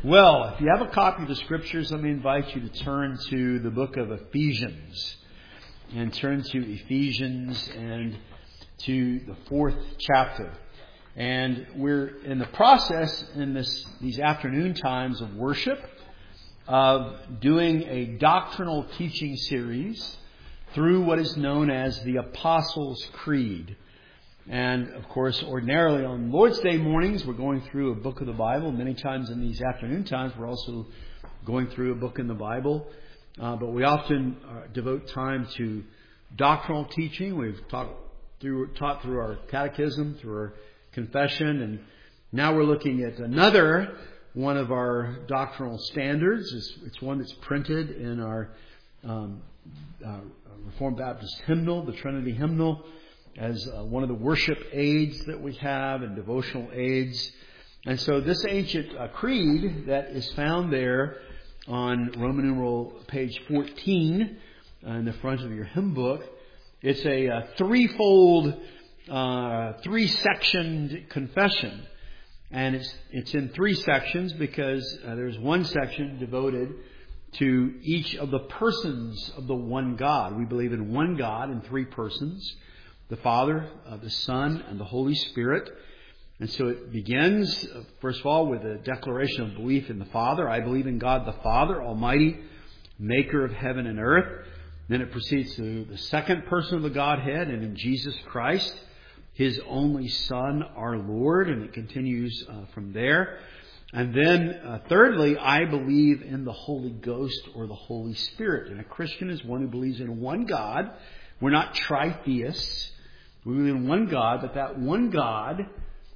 Well, if you have a copy of the Scriptures, let me invite you to turn to the book of Ephesians. And turn to Ephesians and to the 4th chapter. And we're in the process in these afternoon times of worship of doing a doctrinal teaching series through what is known as the Apostles' Creed. And, of course, ordinarily on Lord's Day mornings, we're going through a book of the Bible. Many times in these afternoon times, we're also going through a book in the Bible. But we often devote time to doctrinal teaching. We've taught through our catechism, through our confession. And now we're looking at another one of our doctrinal standards. It's one that's printed in our Reformed Baptist hymnal, the Trinity hymnal, as one of the worship aids that we have and devotional aids. And so this ancient creed that is found there on Roman numeral page 14 in the front of your hymn book, it's a threefold, three-sectioned confession. And it's in three sections because there's one section devoted to each of the persons of the one God. We believe in one God in three persons: the Father, the Son, and the Holy Spirit. And so it begins, first of all, with a declaration of belief in the Father. I believe in God the Father, Almighty, maker of heaven and earth. Then it proceeds to the second person of the Godhead, and in Jesus Christ, His only Son, our Lord. And it continues from there. And then, thirdly, I believe in the Holy Ghost or the Holy Spirit. And a Christian is one who believes in one God. We're not tritheists. We believe in one God, but that one God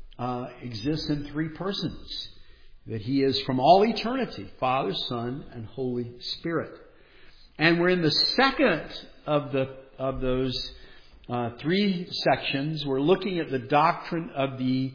exists in three persons. That He is from all eternity, Father, Son, and Holy Spirit. And we're in the second of those three sections. We're looking at the doctrine of the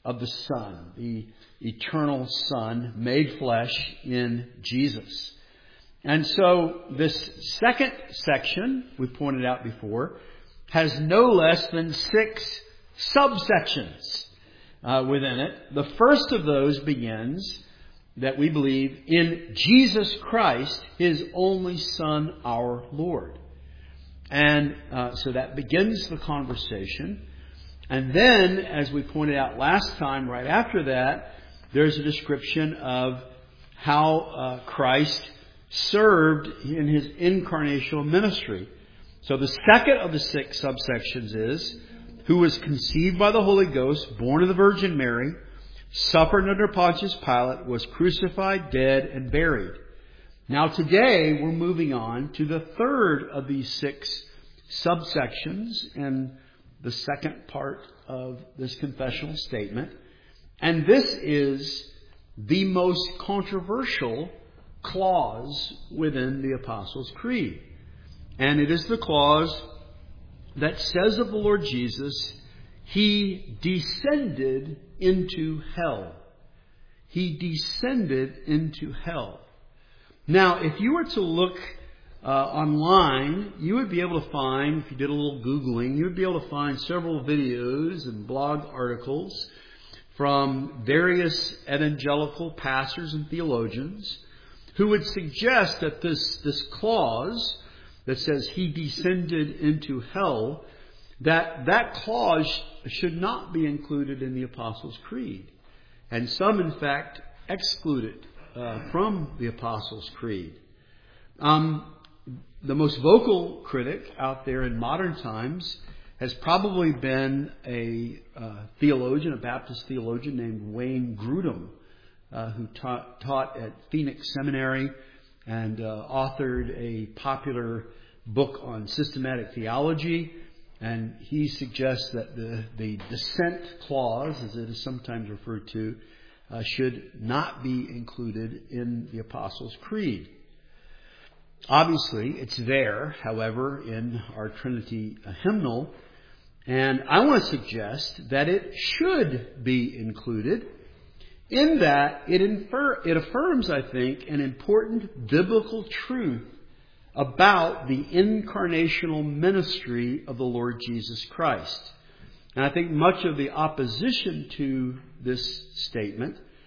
Son, the eternal Son made flesh in Jesus. And so this second section, we pointed out before, has no less than 6 subsections within it. The first of those begins that we believe in Jesus Christ, His only Son, our Lord. And so that begins the conversation. And then, as we pointed out last time, right after that, there's a description of how Christ served in His incarnational ministry. So the second of the 6 subsections is, who was conceived by the Holy Ghost, born of the Virgin Mary, suffered under Pontius Pilate, was crucified, dead, and buried. Now today we're moving on to the third of these 6 subsections and the second part of this confessional statement. And this is the most controversial clause within the Apostles' Creed. And it is the clause that says of the Lord Jesus, He descended into hell. He descended into hell. Now, if you were to look online, you would be able to find, if you did a little Googling, you would be able to find several videos and blog articles from various evangelical pastors and theologians who would suggest that this clause that says He descended into hell, that clause should not be included in the Apostles' Creed. And some, in fact, exclude it from the Apostles' Creed. The most vocal critic out there in modern times has probably been a theologian, a Baptist theologian named Wayne Grudem, who taught at Phoenix Seminary and authored a popular book on systematic theology. And he suggests that the descent clause, as it is sometimes referred to, should not be included in the Apostles' Creed. Obviously, it's there, however, in our Trinity hymnal. And I want to suggest that it should be included in that it affirms, I think, an important biblical truth about the incarnational ministry of the Lord Jesus Christ. And I think much of the opposition to this statement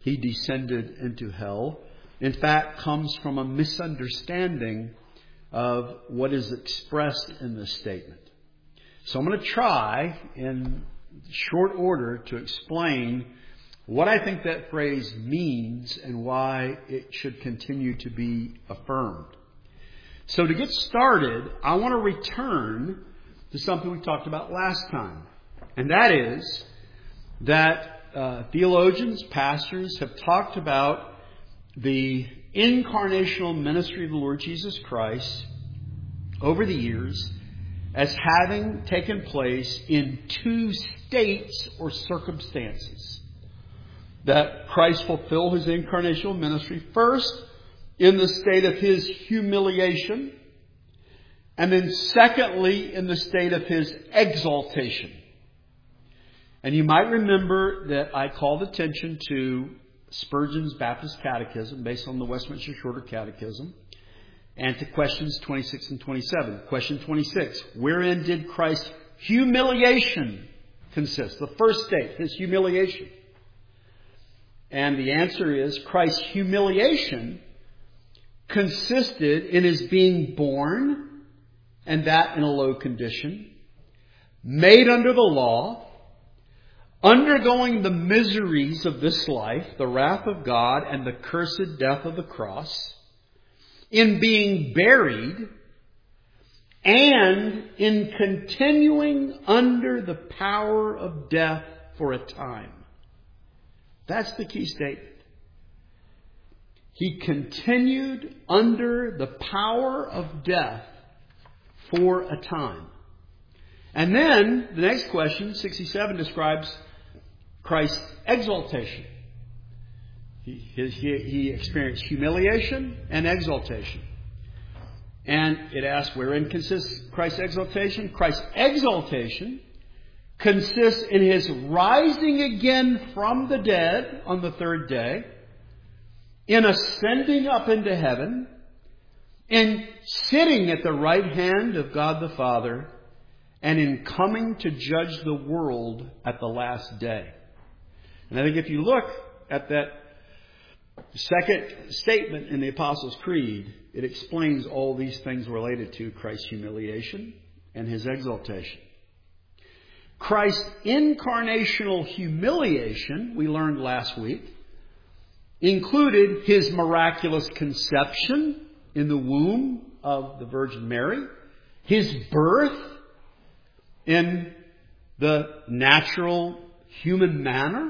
He descended into hell, in fact, comes from a misunderstanding of what is expressed in this statement. So I'm going to try in short order to explain what I think that phrase means and why it should continue to be affirmed. So to get started, I want to return to something we talked about last time. And that is that theologians, pastors have talked about the incarnational ministry of the Lord Jesus Christ over the years as having taken place in two states or circumstances. That Christ fulfilled His incarnational ministry first in the state of His humiliation, and then secondly in the state of His exaltation. And you might remember that I called attention to Spurgeon's Baptist Catechism based on the Westminster Shorter Catechism and to questions 26 and 27. Question 26, wherein did Christ's humiliation consist? The first state, His humiliation. And the answer is Christ's humiliation consisted in His being born, and that in a low condition, made under the law, undergoing the miseries of this life, the wrath of God and the cursed death of the cross, in being buried, and in continuing under the power of death for a time. That's the key statement. He continued under the power of death for a time. And then the next question, 67, describes Christ's exaltation. He experienced humiliation and exaltation. And it asks, wherein consists Christ's exaltation? Christ's exaltation consists in His rising again from the dead on the third day, in ascending up into heaven, in sitting at the right hand of God the Father, and in coming to judge the world at the last day. And I think if you look at that second statement in the Apostles' Creed, it explains all these things related to Christ's humiliation and His exaltation. Christ's incarnational humiliation, we learned last week, included His miraculous conception in the womb of the Virgin Mary, His birth in the natural human manner,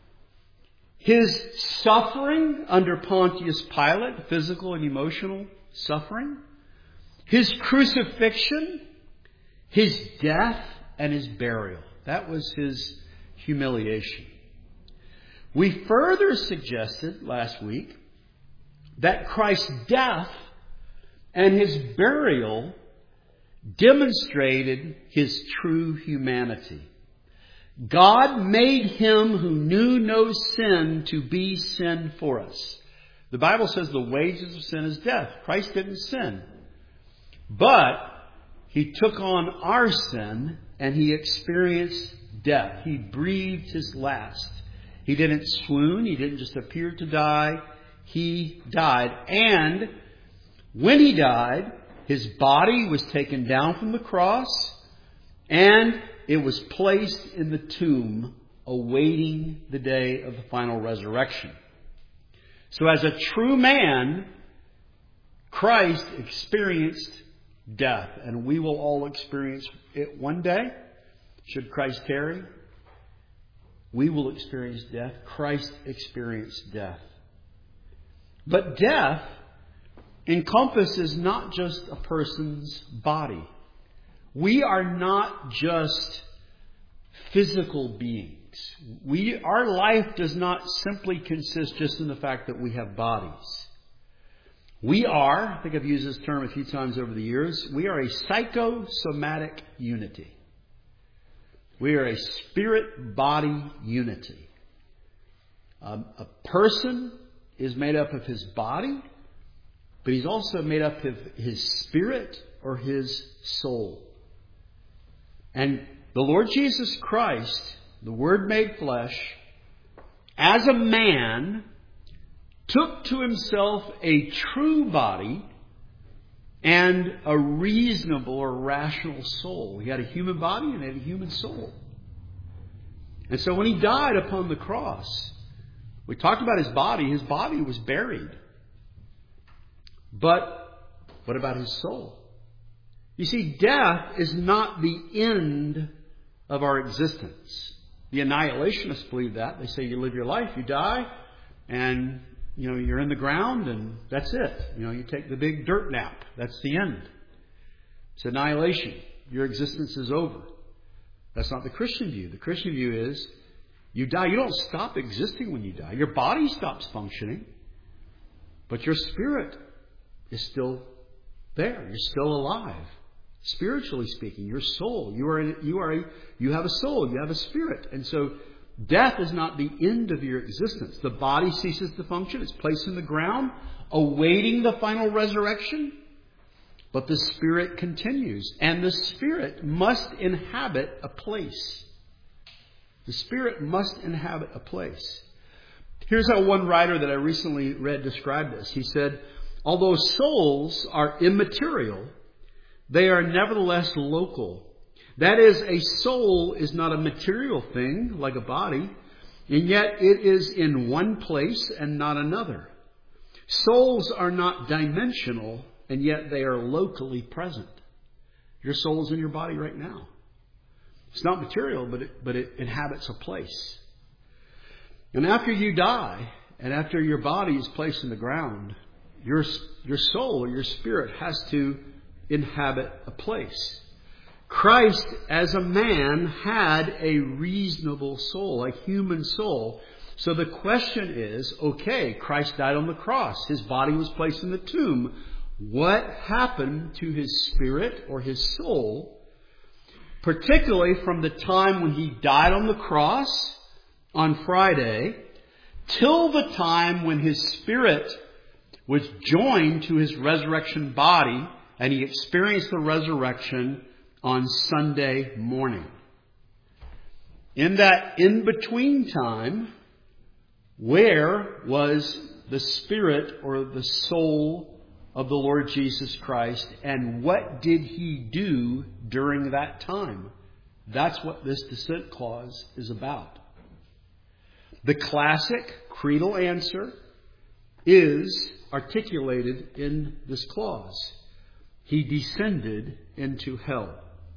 His suffering under Pontius Pilate, physical and emotional suffering, His crucifixion, His death, and His burial. That was His humiliation. We further suggested last week that Christ's death and His burial demonstrated His true humanity. God made Him who knew no sin to be sin for us. The Bible says the wages of sin is death. Christ didn't sin. But He took on our sin and He experienced death. He breathed His last. He didn't swoon. He didn't just appear to die. He died. And when He died, His body was taken down from the cross and it was placed in the tomb, awaiting the day of the final resurrection. So as a true man, Christ experienced death, and we will all experience it one day. Should Christ tarry, we will experience death. Christ experienced death. But death encompasses not just a person's body. We are not just physical beings. Our life does not simply consist just in the fact that we have bodies. We are, I think I've used this term a few times over the years, we are a psychosomatic unity. We are a spirit-body unity. A person is made up of his body, but he's also made up of his spirit or his soul. And the Lord Jesus Christ, the Word made flesh, as a man, took to himself a true body and a reasonable or rational soul. He had a human body and he had a human soul. And so when he died upon the cross, we talked about his body. His body was buried. But what about his soul? You see, death is not the end of our existence. The annihilationists believe that. They say you live your life, you die, and you're in the ground, and that's it. You take the big dirt nap. That's the end. It's annihilation. Your existence is over. That's not the Christian view. The Christian view is you die. You don't stop existing when you die. Your body stops functioning, but your spirit is still there. You're still alive. Spiritually speaking, your soul. You have a soul. You have a spirit. And so death is not the end of your existence. The body ceases to function. It's placed in the ground, awaiting the final resurrection. But the spirit continues. And the spirit must inhabit a place. The spirit must inhabit a place. Here's how one writer that I recently read described this. He said, although souls are immaterial, they are nevertheless local. That is, a soul is not a material thing like a body, and yet it is in one place and not another. Souls are not dimensional, and yet they are locally present. Your soul is in your body right now. It's not material, but it inhabits a place. And after you die, and after your body is placed in the ground, your soul or your spirit has to inhabit a place. Christ, as a man, had a reasonable soul, a human soul. So the question is, okay, Christ died on the cross. His body was placed in the tomb. What happened to his spirit or his soul, particularly from the time when he died on the cross on Friday till the time when his spirit was joined to his resurrection body and he experienced the resurrection on Sunday morning? In that in-between time, where was the spirit or the soul of the Lord Jesus Christ, and what did he do during that time? That's what this descent clause is about. The classic creedal answer is articulated in this clause. He descended into hell.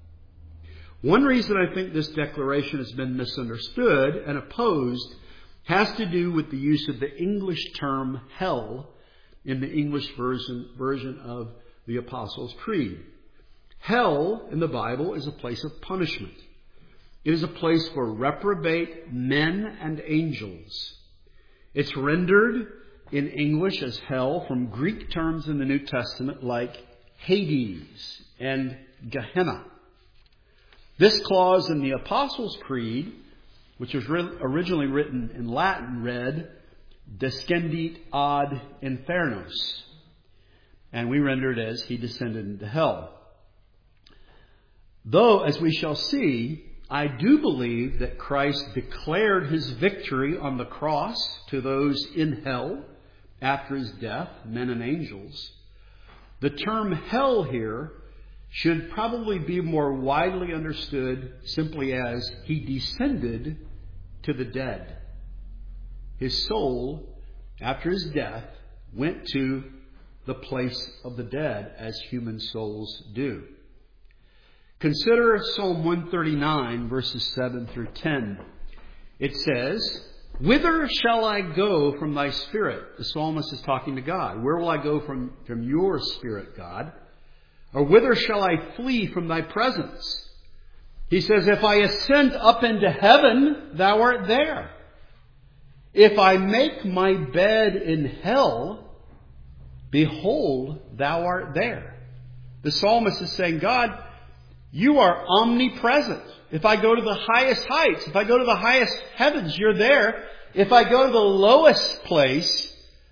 One reason I think this declaration has been misunderstood and opposed has to do with the use of the English term hell in the English version of the Apostles' Creed. Hell in the Bible is a place of punishment. It is a place for reprobate men and angels. It's rendered in English as hell from Greek terms in the New Testament like Hades and Gehenna. This clause in the Apostles' Creed, which was originally written in Latin, read, descendit ad infernos. And we render it as he descended into hell. Though, as we shall see, I do believe that Christ declared his victory on the cross to those in hell after his death, men and angels. The term hell here should probably be more widely understood simply as he descended to the dead. His soul, after his death, went to the place of the dead as human souls do. Consider Psalm 139, verses 7 through 10. It says, whither shall I go from thy spirit? The psalmist is talking to God. Where will I go from your spirit, God? Or whither shall I flee from thy presence? He says, if I ascend up into heaven, thou art there. If I make my bed in hell, behold, thou art there. The psalmist is saying, God, you are omnipresent. If I go to the highest heights, if I go to the highest heavens, you're there. If I go to the lowest place,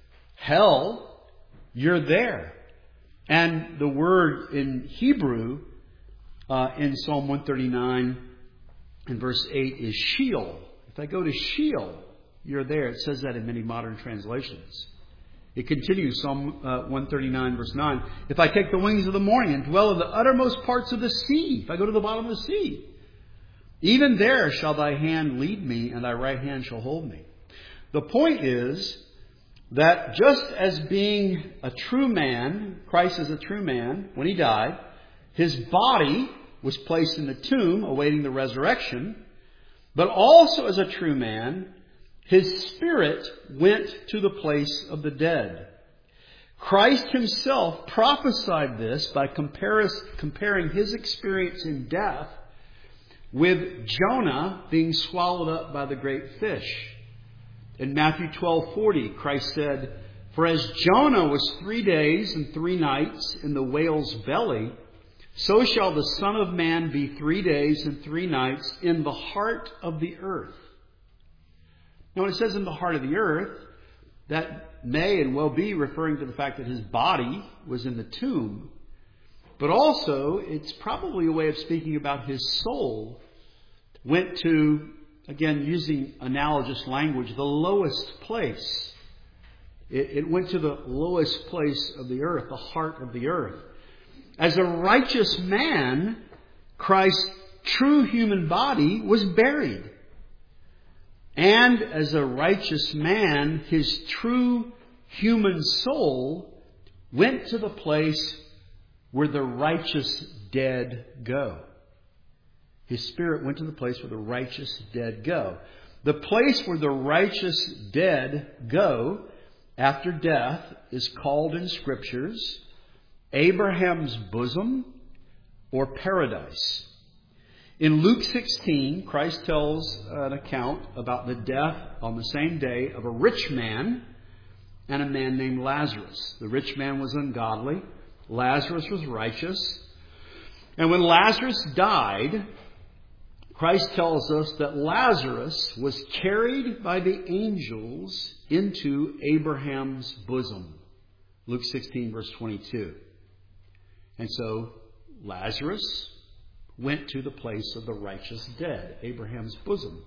hell, you're there. And the word in Hebrew in Psalm 139 and verse 8 is Sheol. If I go to Sheol, you're there. It says that in many modern translations. It continues, Psalm 139, verse 9. If I take the wings of the morning and dwell in the uttermost parts of the sea, if I go to the bottom of the sea, even there shall thy hand lead me, and thy right hand shall hold me. The point is that just as being a true man, Christ is a true man, when he died, his body was placed in the tomb awaiting the resurrection, but also as a true man, his spirit went to the place of the dead. Christ himself prophesied this by comparing his experience in death with Jonah being swallowed up by the great fish. In Matthew 12:40, Christ said, "For as Jonah was 3 days and 3 nights in the whale's belly, so shall the Son of Man be 3 days and 3 nights in the heart of the earth." Now, when it says in the heart of the earth, that may and well be referring to the fact that his body was in the tomb. But also, it's probably a way of speaking about his soul went to, again, using analogous language, the lowest place. It went to the lowest place of the earth, the heart of the earth. As a righteous man, Christ's true human body was buried. And as a righteous man, his true human soul went to the place where the righteous dead go. His spirit went to the place where the righteous dead go. The place where the righteous dead go after death is called in Scriptures Abraham's bosom or paradise. In Luke 16, Christ tells an account about the death on the same day of a rich man and a man named Lazarus. The rich man was ungodly. Lazarus was righteous. And when Lazarus died, Christ tells us that Lazarus was carried by the angels into Abraham's bosom. Luke 16, verse 22. And so Lazarus went to the place of the righteous dead, Abraham's bosom.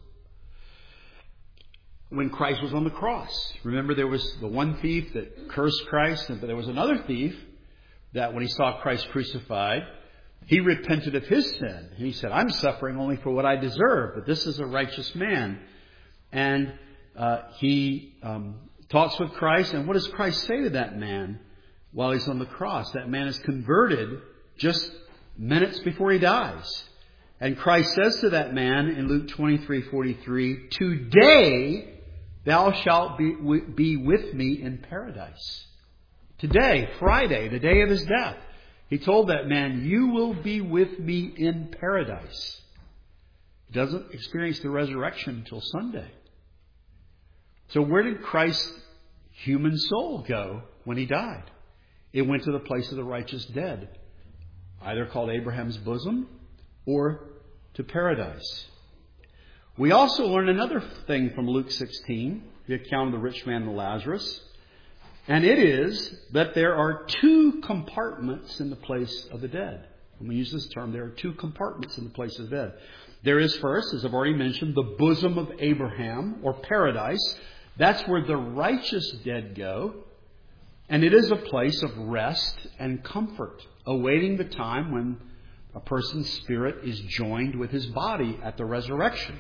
When Christ was on the cross, remember there was the one thief that cursed Christ, but there was another thief that when he saw Christ crucified, he repented of his sin. He said, "I'm suffering only for what I deserve, but this is a righteous man." And he talks with Christ. And what does Christ say to that man while he's on the cross? That man is converted just minutes before he dies. And Christ says to that man in Luke 23:43, "Today thou shalt be with me in paradise." Today, Friday, the day of his death, he told that man, "You will be with me in paradise." He doesn't experience the resurrection until Sunday. So where did Christ's human soul go when he died? It went to the place of the righteous dead, either called Abraham's bosom or to paradise. We also learn another thing from Luke 16, the account of the rich man and Lazarus. And it is that there are 2 compartments in the place of the dead. When we use this term, there are 2 compartments in the place of the dead. There is first, as I've already mentioned, the bosom of Abraham, or paradise. That's where the righteous dead go. And it is a place of rest and comfort, awaiting the time when a person's spirit is joined with his body at the resurrection.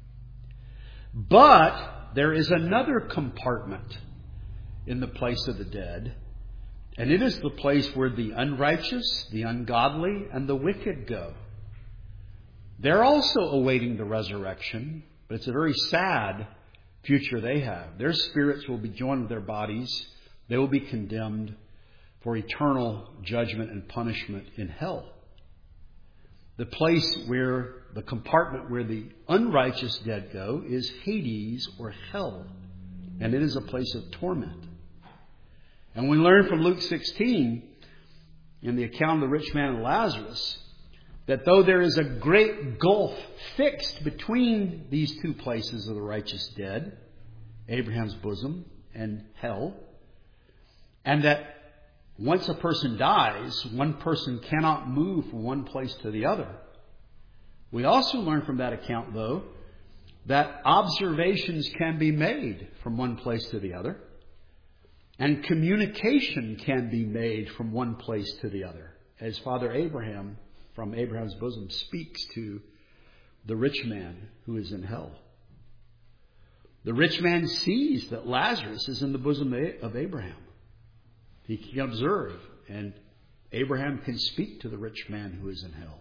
But there is another compartment in the place of the dead, and it is the place where the unrighteous, the ungodly, and the wicked go. They're also awaiting the resurrection, but it's a very sad future they have. Their spirits will be joined with their bodies. They will be condemned for eternal judgment and punishment in hell. The place where, the compartment where the unrighteous dead go is Hades or hell, and it is a place of torment. And we learn from Luke 16, in the account of the rich man and Lazarus, that though there is a great gulf fixed between these 2 places of the righteous dead, Abraham's bosom and hell, and that once a person dies, one person cannot move from one place to the other. We also learn from that account, though, that observations can be made from one place to the other, and communication can be made from one place to the other, as Father Abraham, from Abraham's bosom, speaks to the rich man who is in hell. The rich man sees that Lazarus is in the bosom of Abraham. He can observe, and Abraham can speak to the rich man who is in hell.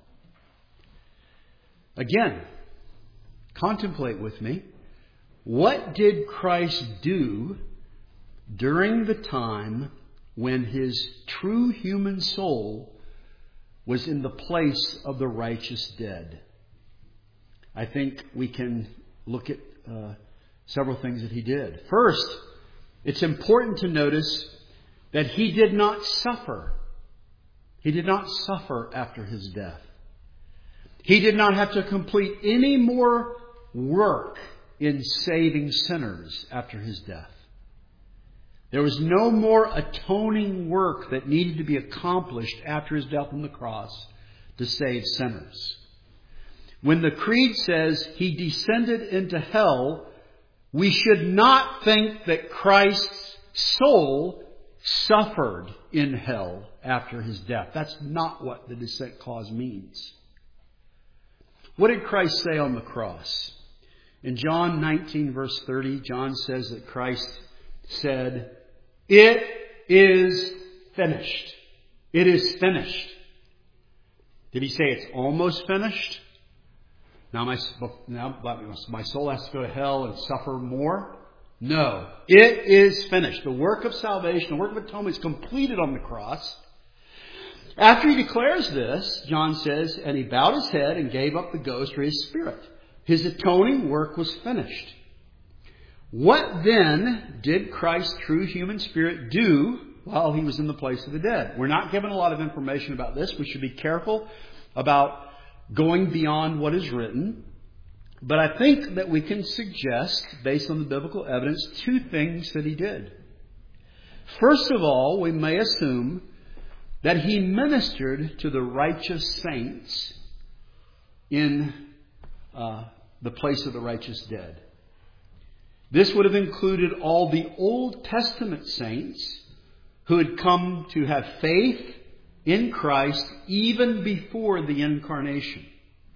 Again, contemplate with me. What did Christ do during the time when his true human soul was in the place of the righteous dead? I think we can look at several things that he did. First, it's important to notice that he did not suffer. He did not suffer after his death. He did not have to complete any more work in saving sinners after his death. There was no more atoning work that needed to be accomplished after his death on the cross to save sinners. When the Creed says he descended into hell, we should not think that Christ's soul suffered in hell after his death. That's not what the descent clause means. What did Christ say on the cross? In John 19, verse 30, John says that Christ said, "It is finished." It is finished. Did he say it's almost finished? Now my soul has to go to hell and suffer more? No. It is finished. The work of salvation, the work of atonement is completed on the cross. After he declares this, John says, and he bowed his head and gave up the ghost or his spirit. His atoning work was finished. What then did Christ's true human spirit do while he was in the place of the dead? We're not given a lot of information about this. We should be careful about going beyond what is written. But I think that we can suggest, based on the biblical evidence, two things that he did. First of all, we may assume that he ministered to the righteous saints in the place of the righteous dead. This would have included all the Old Testament saints who had come to have faith in Christ even before the incarnation.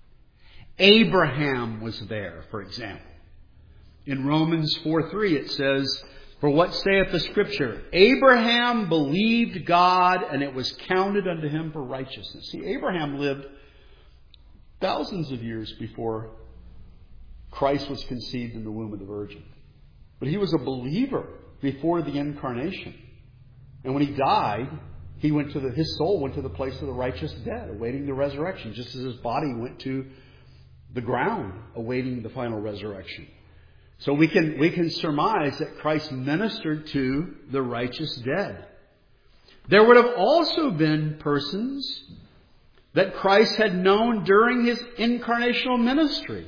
Abraham was there, for example. In Romans 4:3 it says, "For what saith the Scripture? Abraham believed God, and it was counted unto him for righteousness." See, Abraham lived thousands of years before Christ was conceived in the womb of the Virgin. But he was a believer before the incarnation. And when he died, his soul went to the place of the righteous dead, awaiting the resurrection, just as his body went to the ground, awaiting the final resurrection. So we can surmise that Christ ministered to the righteous dead. There would have also been persons that Christ had known during his incarnational ministry.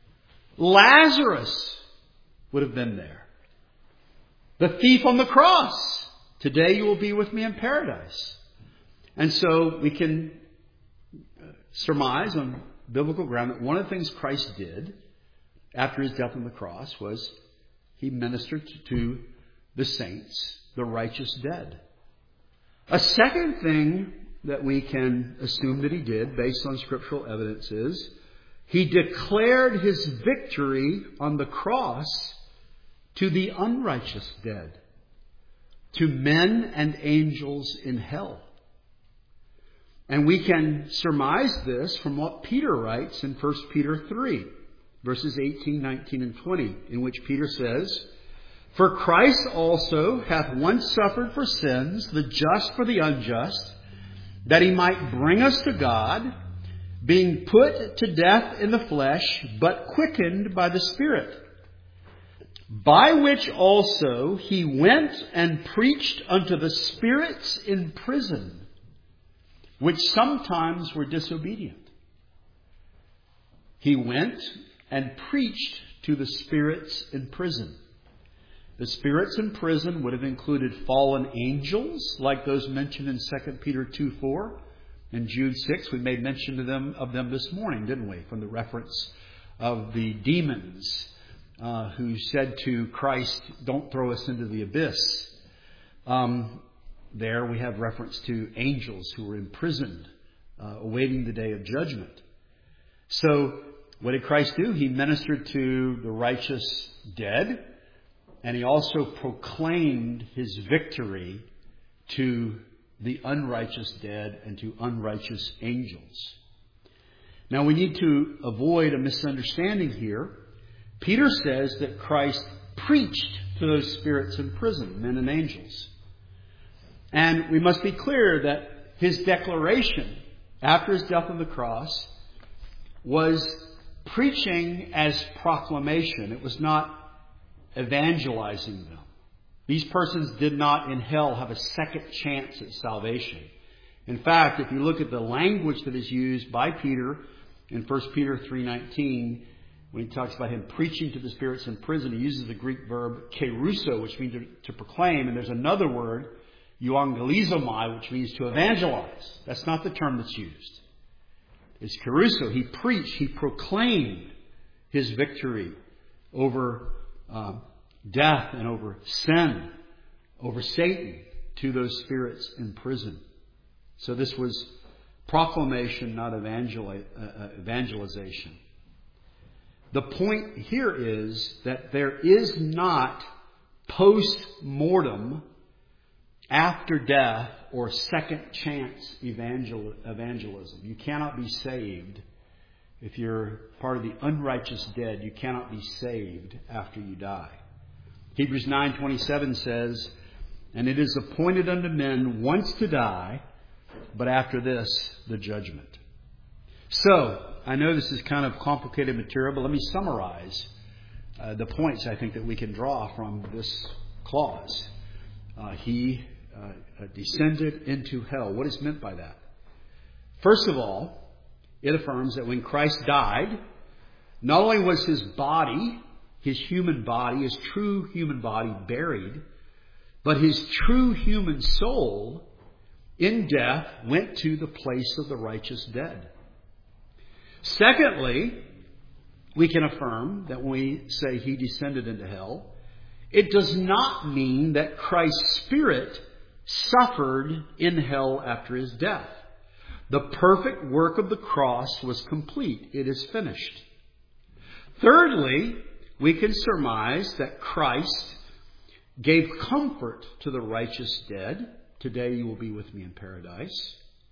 Lazarus would have been there. The thief on the cross. "Today you will be with me in paradise." And so we can surmise on biblical ground that one of the things Christ did after his death on the cross was he ministered to the saints, the righteous dead. A second thing that we can assume that he did based on scriptural evidence is he declared his victory on the cross to the unrighteous dead, to men and angels in hell. And we can surmise this from what Peter writes in 1 Peter 3, verses 18, 19, and 20, in which Peter says, "For Christ also hath once suffered for sins, the just for the unjust, that he might bring us to God, being put to death in the flesh, but quickened by the Spirit. By which also he went and preached unto the spirits in prison, which sometimes were disobedient." He went and preached to the spirits in prison. The spirits in prison would have included fallen angels, like those mentioned in 2 Peter 2:4 and Jude 6. We made mention of them this morning, didn't we? From the reference of the demons who said to Christ, "Don't throw us into the abyss." There we have reference to angels who were imprisoned, awaiting the day of judgment. So what did Christ do? He ministered to the righteous dead, and he also proclaimed his victory to the unrighteous dead and to unrighteous angels. Now we need to avoid a misunderstanding here. Peter says that Christ preached to those spirits in prison, men and angels. And we must be clear that his declaration after his death on the cross was preaching as proclamation. It was not evangelizing them. These persons did not in hell have a second chance at salvation. In fact, if you look at the language that is used by Peter in 1 Peter 3:19, when he talks about him preaching to the spirits in prison, he uses the Greek verb kerusso, which means to proclaim. And there's another word, euangelizomai, which means to evangelize. That's not the term that's used. It's kerusso. He preached, he proclaimed his victory over death and over sin, over Satan, to those spirits in prison. So this was proclamation, not evangelization. The point here is that there is not post-mortem, after death, or second chance evangelism. You cannot be saved. If you're part of the unrighteous dead, you cannot be saved after you die. Hebrews 9:27 says, "And it is appointed unto men once to die, but after this, the judgment." So, I know this is kind of complicated material, but let me summarize the points I think that we can draw from this clause. He descended into hell. What is meant by that? First of all, it affirms that when Christ died, not only was his body, his human body, his true human body buried, but his true human soul in death went to the place of the righteous dead. Secondly, we can affirm that when we say he descended into hell, it does not mean that Christ's spirit suffered in hell after his death. The perfect work of the cross was complete. It is finished. Thirdly, we can surmise that Christ gave comfort to the righteous dead. Today you will be with me in paradise.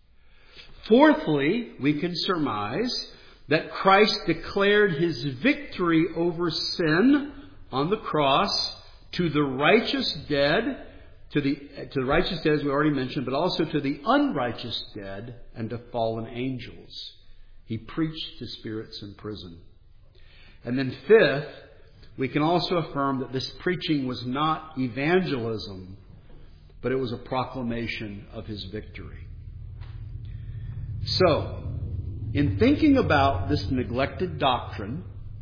Fourthly, we can surmise that Christ declared his victory over sin on the cross to the righteous dead, to the righteous dead as we already mentioned, but also to the unrighteous dead and to fallen angels. He preached to spirits in prison. And then fifth, we can also affirm that this preaching was not evangelism, but it was a proclamation of his victory. So, in thinking about this neglected doctrine,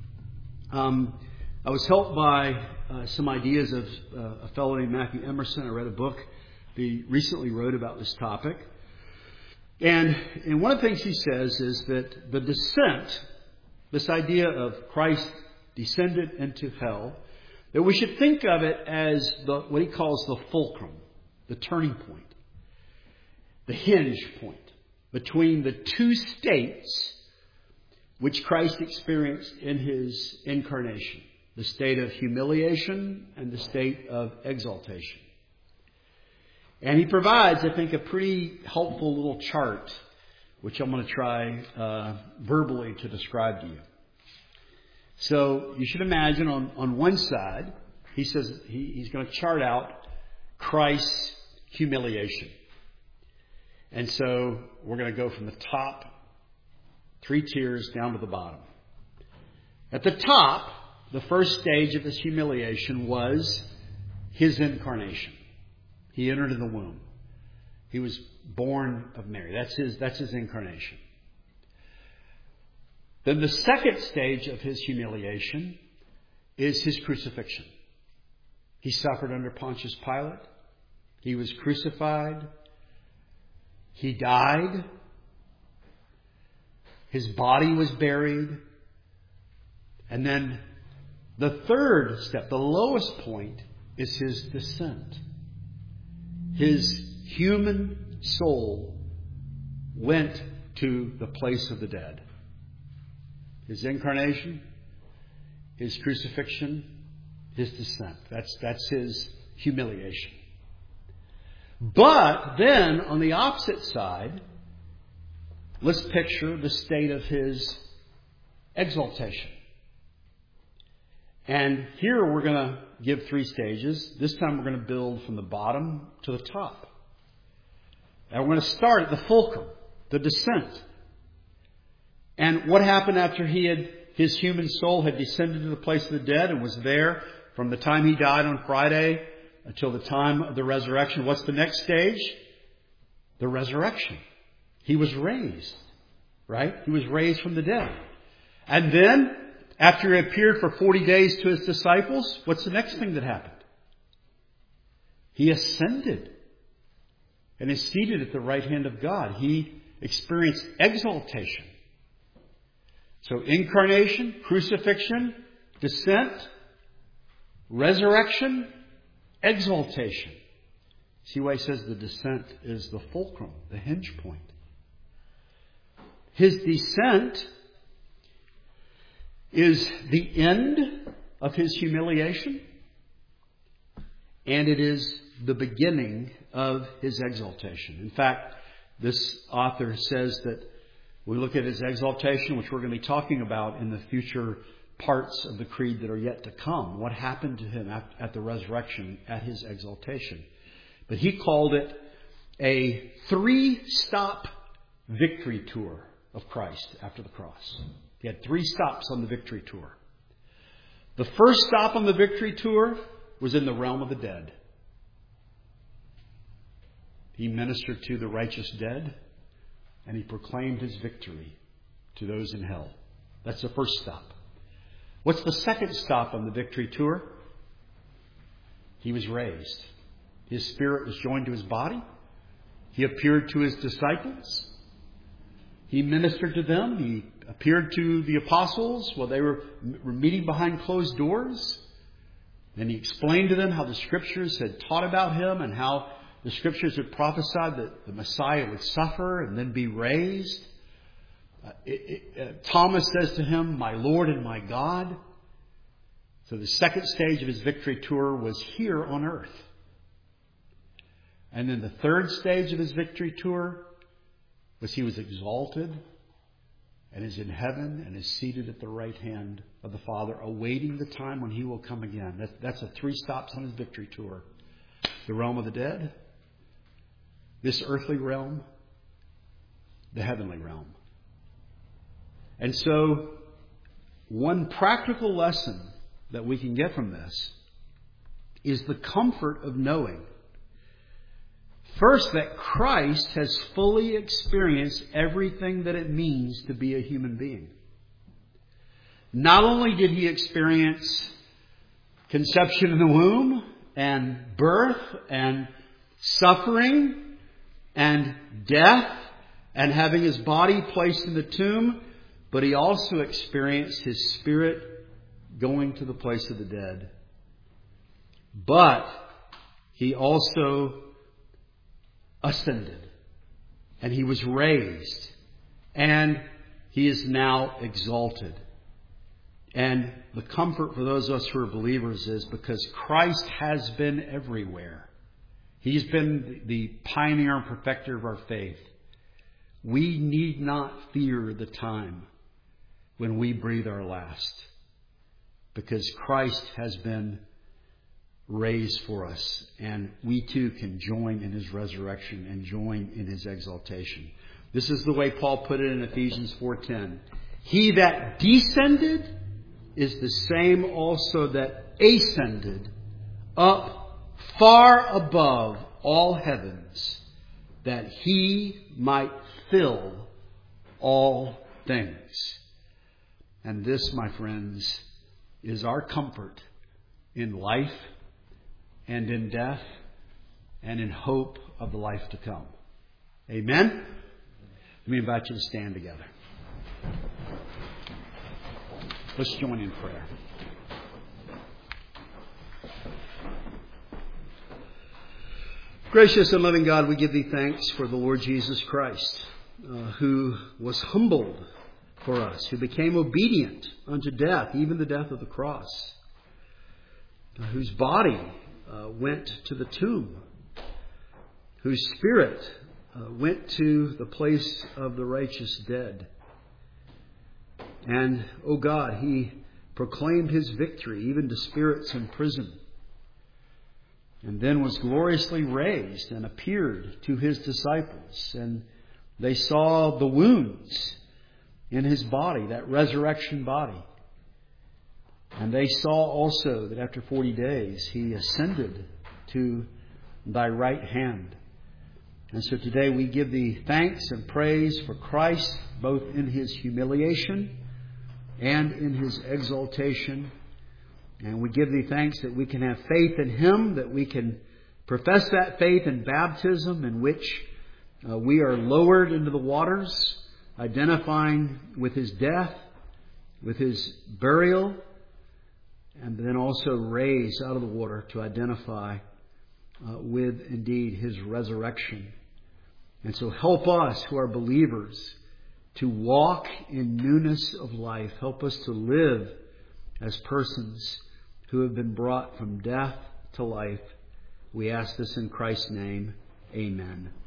I was helped by some ideas of a fellow named Matthew Emerson. I read a book he recently wrote about this topic. And one of the things he says is that the descent, this idea of Christ descended into hell, that we should think of it as what he calls the fulcrum, the turning point, the hinge point between the two states which Christ experienced in his incarnation. The state of humiliation and the state of exaltation. And he provides, I think, a pretty helpful little chart, which I'm going to try verbally to describe to you. So you should imagine on one side, he says he's going to chart out Christ's humiliation. And so we're going to go from the top 3 tiers down to the bottom. At the top, the first stage of his humiliation was his incarnation. He entered in the womb. He was born of Mary. That's his incarnation. Then the second stage of his humiliation is his crucifixion. He suffered under Pontius Pilate. He was crucified. He died. His body was buried. And then the third step, the lowest point, is his descent. His human soul went to the place of the dead. His incarnation, his crucifixion, his descent. That's his humiliation. But then, on the opposite side, let's picture the state of his exaltation. And here we're going to give 3 stages. This time we're going to build from the bottom to the top. And we're going to start at the fulcrum, the descent. And what happened after his human soul had descended to the place of the dead and was there from the time he died on Friday until the time of the resurrection? What's the next stage? The resurrection. He was raised, right? He was raised from the dead. And then, after he appeared for 40 days to his disciples, what's the next thing that happened? He ascended and is seated at the right hand of God. He experienced exaltation. So incarnation, crucifixion, descent, resurrection, exaltation. See why he says the descent is the fulcrum, the hinge point. His descent is the end of his humiliation, and it is the beginning of his exaltation. In fact, this author says that we look at his exaltation, which we're going to be talking about in the future parts of the creed that are yet to come. What happened to him at the resurrection, at his exaltation. But he called it a 3-stop victory tour of Christ after the cross. He had 3 stops on the victory tour. The first stop on the victory tour was in the realm of the dead. He ministered to the righteous dead, and he proclaimed his victory to those in hell. That's the first stop. What's the second stop on the victory tour? He was raised. His spirit was joined to his body. He appeared to his disciples. He ministered to them. He appeared to the apostles while they were meeting behind closed doors. Then he explained to them how the Scriptures had taught about him and how the Scriptures had prophesied that the Messiah would suffer and then be raised. Thomas says to him, "My Lord and my God." So the second stage of his victory tour was here on earth. And then the third stage of his victory tour was he was exalted and is in heaven and is seated at the right hand of the Father, awaiting the time when he will come again. That's a 3 stops on his victory tour. The realm of the dead, this earthly realm, the heavenly realm. And so, one practical lesson that we can get from this is the comfort of knowing, first, that Christ has fully experienced everything that it means to be a human being. Not only did he experience conception in the womb and birth and suffering and death and having his body placed in the tomb, but he also experienced his spirit going to the place of the dead. But he also ascended, and he was raised, and he is now exalted. And the comfort for those of us who are believers is because Christ has been everywhere. He's been the pioneer and perfecter of our faith. We need not fear the time when we breathe our last, because Christ has been raised for us, and we too can join in his resurrection and join in his exaltation. This is the way Paul put it in Ephesians 4:10. He that descended is the same also that ascended up far above all heavens, that he might fill all things. And this, my friends, is our comfort in life and in death and in hope of the life to come. Amen? Let me invite you to stand together. Let's join in prayer. Gracious and loving God, we give Thee thanks for the Lord Jesus Christ, who was humbled for us, who became obedient unto death, even the death of the cross, whose body went to the tomb, whose spirit went to the place of the righteous dead. And, O God, He proclaimed His victory even to spirits in prison, and then was gloriously raised and appeared to His disciples. And they saw the wounds in His body, that resurrection body. And they saw also that after 40 days He ascended to Thy right hand. And so today we give Thee thanks and praise for Christ, both in His humiliation and in His exaltation. And we give Thee thanks that we can have faith in Him, that we can profess that faith in baptism, in which we are lowered into the waters, identifying with His death, with His burial, and then also raised out of the water to identify with, indeed, His resurrection. And so help us who are believers to walk in newness of life. Help us to live as persons who have been brought from death to life. We ask this in Christ's name. Amen.